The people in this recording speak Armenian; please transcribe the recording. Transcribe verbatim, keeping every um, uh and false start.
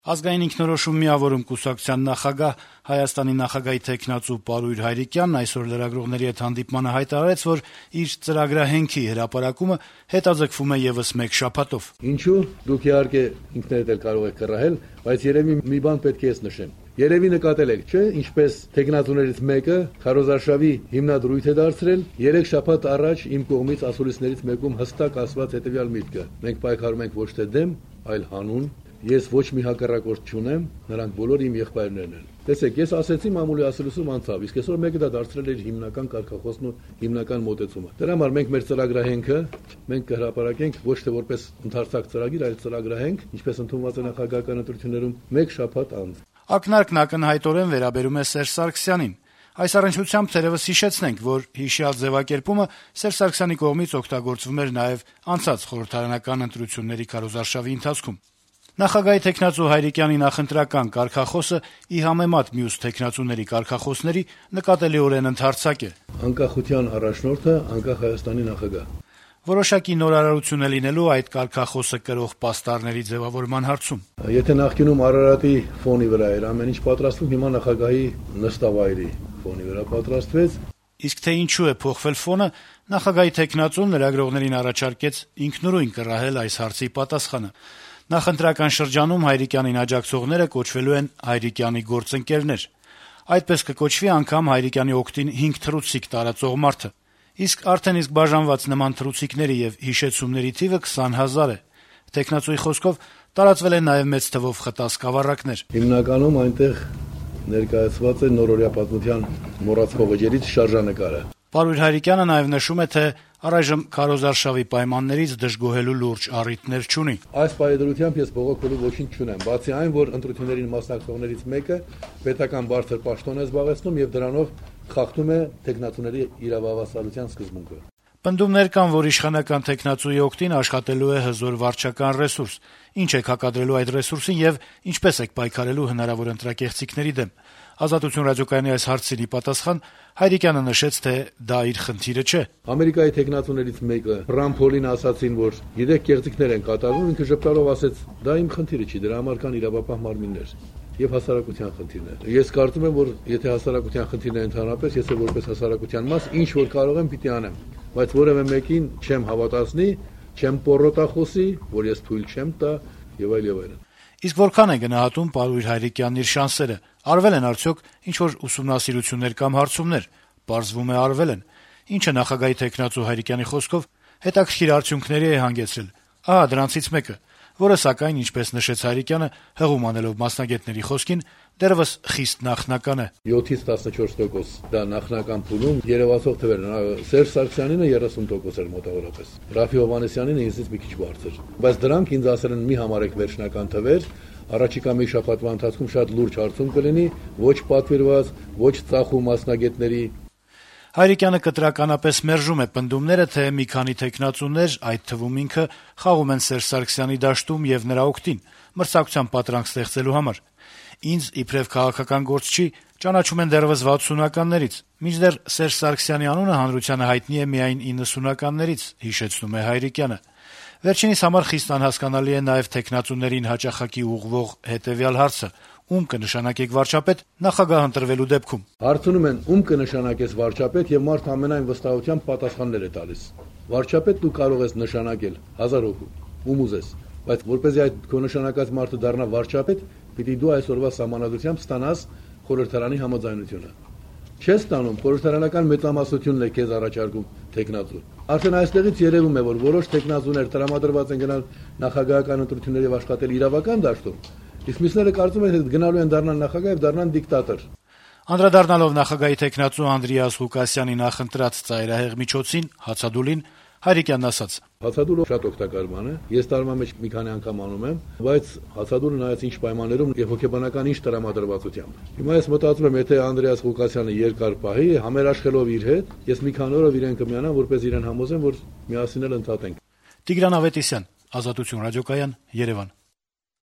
Ազգային ինքնորոշում միավորում կուսակցության նախագահ, Հայաստանի նախագահի թեկնածու Պարույր Հայրիկյանն այսօր լրագրողների հետ հանդիպմանը հայտարարեց, որ իր ծրագրահենքի հրապարակումը հետաձգվում է եւս մեկ շաբաթով։ Ինչու՞, դուք իհարկե ինքներդ էլ կարող եք կռահել, բայց երևի մի բան պետք է ես նշեմ։ Երևի նկատել եք, չէ՞, ինչպես թեկնածուներից մեկը Քարոզարշավի հիմնադրույթ է դարձրել, երեք շաբաթ առաջ իմ կողմից ասուլիսներից մեկում հստակ ասված հետեւյալ միտքը. մենք պայքարում ենք ոչ թե դեմ, այլ հանուն։ Ես ոչ մի հակառակորդ չունեմ, նրանք բոլոր իմ եղբայրներն են։ Տեսեք, ես ասեցի մամուլի ասուլիսում անցավ, իսկ այսօր մեկը դա դարձրել էր հիմնական կարգախոսն ու հիմնական մոտեցումը։ Դրա համար մենք մեր ծրագրահենքը մենք կհրապարակենք ոչ թե որպես ընդարձակ ծրագիր, այլ ծրագրահենք, ինչպես ընդունված է նախագահական ընտրություններում, մեկ շաբաթ անց։ Ակնարկն ակնհայտորեն վերաբերում է Սերժ Սարգսյանին։ Այս առնչությամբ թերևս հիշեցնենք, որ հիշյալ ձևակերպումը Սերժ Սարգսյանի կողմից օգտագործվում էր նաև անցած խորհրդարանական ընտրությունների քարոզարշավի ընթացքում։ Նախագահի թեկնածու Հայրիկյանի նախընտրական կարգախոսը ի համեմատ մյուս թեկնածուների կարգախոսների նկատելիորեն ընդարձակ է։ Անկախության առաջնորդը անկախ Հայաստանի նախագահ։ Որոշակի նորարարություն է լինելու այդ կարգախոսը կրող պաստառների ձևավորման հարցում։ Եթե նախկինում Արարատի ֆոնի վրա էր ամեն ինչ պատրաստվում, հիմա նախագահի նստավայրի ֆոնի վրա պատրաստվեց։ Իսկ թե ինչու է փոխվել ֆոնը, նախագահի թեկնածուն լրագրողներին առաջարկեց ինքնուրույն կռահել այս հարցի պատասխանը։ Նախընտրական շրջանում Հայրիկյանին աջակցողները կոչվելու են Հայրիկյանի գործընկերներ։ Այդպես կկոչվի անգամ Հայրիկյանի օգտին հինգ թռուցիկ տարածող մարդը։ Իսկ արդեն իսկ բաժանված նման թռուցիկների եւ հիշեցումների թիվը քսան հազար է։ Տեխնացուի խոսքով տարածվել են նաեւ մեծ թվով խտա սկավառակներ։ Հիմնականում այնտեղ ներկայացված է նորօրյա պատմության մոռացվող էջերից շարժանկարը։ Պարույր Հայրիկյանը նաեւ նշում է, թե առայժմ քարոզարշավի պայմաններից դժգոհելու լուրջ առիթներ չունի։ Այս պայմանությամբ ես բողոքելու ոչինչ չունեմ, բացի այն, որ ընտրություններին մասնակցողներից մեկը պետական բարձր պաշտոն է զբաղեցնում եւ դրանով խախտում է տեխնացուների իրավավասալության սկզբունքը։ Պնդումներ կան, որ իշխանական տեխնացուի օգտին աշխատելու է հզոր վարչական ռեսուրս։ Ինչ եք հակադրելու այդ ռեսուրսին եւ ինչպես եք պայքարելու հնարավոր ընտրակեղծիքների դեմ։ Ազատություն ռադիոկայանի այս հարցին ի պատասխան Հայրիկյանը նշեց, թե դա իր խնդիրը չէ։ Ամերիկայի տեխնացուներից մեկը Ռամփոլին ասացին, որ գիտեք կեղծիքներ են կատարվում, ինքը ժպտալով ասեց, դա իմ խնդիրը չի, դրա համար կան իրավապահ մարմիններ եւ հասարակության խնդիրն է։ Ես կարծում եմ, որ եթե հասարակության խնդիրն է ընդհանրապես, ես էլ որպես հասարակության մաս ինչ որ կարող եմ պիտի անեմ, բայց որևէ մեկին չեմ հավատացնի, չեմ պոռոտախոսի, որ ես թույլ չեմ տա եւ այլ եւ այլն։ Իսկ որքան է գնահատում Պարույր Հայրիկյանն իր շանսերը։ Արվել են արդյոք ինչ որ ուսումնասիրություններ կամ հարցումներ։ Պարզվում է արվել են։ Ինչը նախագահի թեկնածու Հայրիկյանի խոսքով հետաքրքիր արդյունքների է հանգեցրել։ Ահա դրանցից մեկը, որը սակայն, ինչպես նշեց Հայրիկյանը, հղում անելով մասնագետների խոսքին, դեռևս խիստ նախնական է։ յոթից տասնչորս տոկոս դա նախնական փուլում երևացող թվերն են։ Սերժ Սարգսյանինը երեսուն տոկոս էր մոտավորապես։ Ռաֆի Հովհաննիսյանինը ինձից մի քիչ բարձր։ Բայց դրանք ինձ ասել են՝ մի համարեք վերջնական թվեր, առաջիկա մի շաբաթվա ընթացքում շատ լուրջ հարցում կլինի, ոչ պատվիրված, ոչ ծախու մասնագետների։ Հայրիկյանը կտրականապես մերժում է պնդումները, թե մի քանի տեխնացուներ, այդ թվում ինքը, խաղում են Սերժ Սարգսյանի դաշտում եւ նրա օգտին, մրցակցության պատրանք ստեղծելու համար։ Ինձ իբրև քաղաքական գործչի ճանաչում են դեռևս վաթսունականներից, մինչդեռ Սերժ Սարգսյանի անունը հանրությանը հայտնի է միայն իննսունականներից, հիշեցնում է Հայրիկյանը։ Վերջինիս համար խիստ անհասկանալի է նաեւ տեխնացուներին հաճախակի ուղղվող հետեւյալ հարցը. ում կնշանակեք վարչապետ նախագահ ընտրվելու դեպքում։ Հարցնում են ում կնշանակես վարչապետ եւ մարդ ամենայն վստահությամբ պատասխաններ է տալիս։ Վարչապետ դու կարող ես նշանակել հազար հոգու, ում ուզես, բայց որպեսզի այդ քո նշանակած մարդը դառնա վարչապետ, պիտի դու այսօրվա սահմանադրությամբ ստանաս խորհրդարանի համաձայնությունը։ Չես ստանում, խորհրդարանական մեծամասնությունն է քեզ առաջարկում տեխնացու։ Արդեն այստեղից երևում է, որ որոշ տեխնացուներ տրամադրված են գնալ նախագահական ընտրությունների եւ աշխատել իրավական դաշտում։ Իսկ մյուսները կարծում են, թե գնալու են դառնալ նախագահ եւ դառնան դիկտատոր։ Անդրադառնալով նախագահի տեխնացու Անդրեաս Ղուկասյանի նախընտրած ծայրահեղ միջոցին, հացադուլին, Հայրիկյանն ասաց. Հացադուլը շատ օգտակար բան է։ Ես տարվա մեջ մի քանի անգամ անում եմ, բայց հացադուլը նայած ինչ պայմաններում եւ հոգեբանական ինչ տրամադրվածությամբ։ Հիմա ես մտածում եմ, եթե Անդրեաս Ղուկասյանը երկար պահի, համերաշխելով իր հետ, ես մի քանի օրով իրեն կմիանամ, որպես իրեն համոզեմ, որ միասին էլ ընդհատենք։ Տիգրան Ավետիսյան, Ազատություն ռադիոկայան, Երևան։